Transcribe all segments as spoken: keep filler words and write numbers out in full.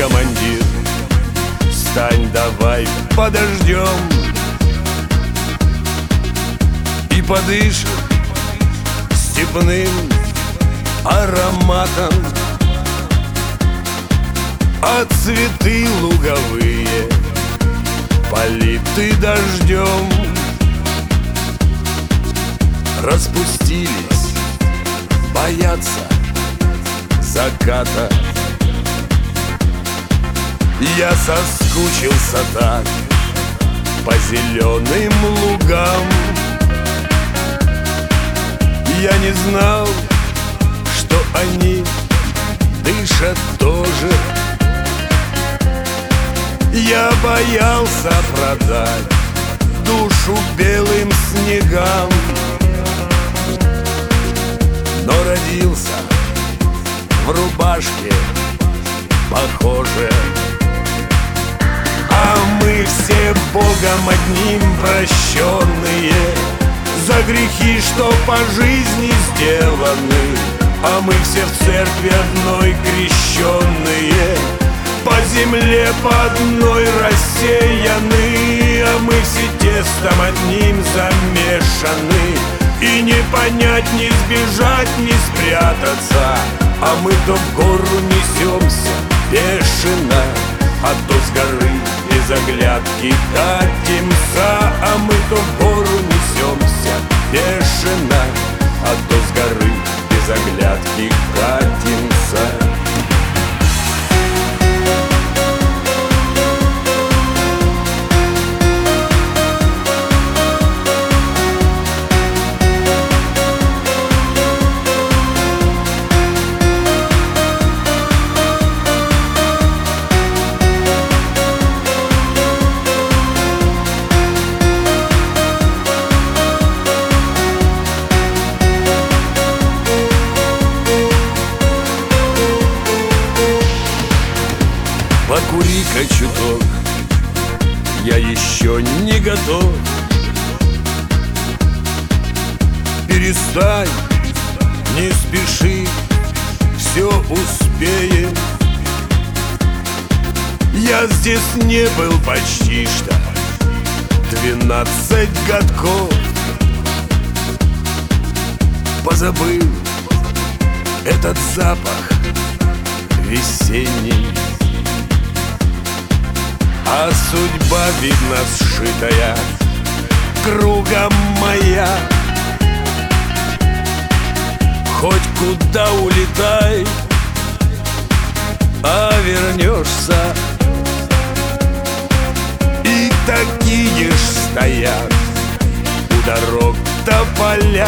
командир, стань давай подождем и подышим степным ароматом, а цветы луговые политы дождем распустились, боятся заката. Я соскучился так по зеленым лугам. Я не знал, что они дышат тоже. Я боялся продать душу белым снегам, но родился в рубашке похоже. А мы все Богом одним прощенные за грехи, что по жизни сделаны. А мы все в церкви одной крещенные, по земле по одной рассеяны. А мы все тестом одним замешаны, и не понять, не сбежать, не спрятаться. А мы то в гору несемся бешено, а то с горы из оглядки катимся. А мы то в гору несемся бешено, а то с горы из оглядки катимся. Покури-ка чуток, я еще не готов. Перестань, не спеши, все успеем. Я здесь не был почти что двенадцать годков. Позабыл этот запах весенний, а судьба, видно, сшитая кругом моя. Хоть куда улетай, а вернешься. И такие ж стоят у дорог тополя,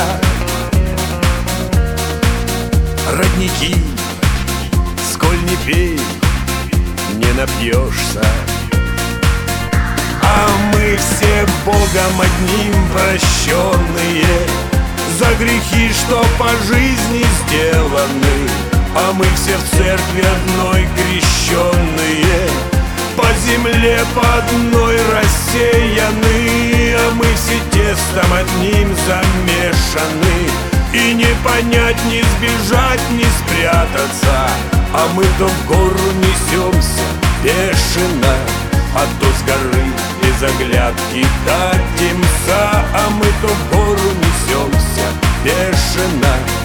родники, сколь не пей, не напьешься. А мы все Богом одним прощенные за грехи, что по жизни сделаны. А мы все в церкви одной крещенные, по земле по одной рассеяны. А мы все тестом одним замешаны, и не понять, не сбежать, не спрятаться. А мы то в гору несемся бешено, а то с горы из оглядки катимся. А мы то в гору несемся бешено,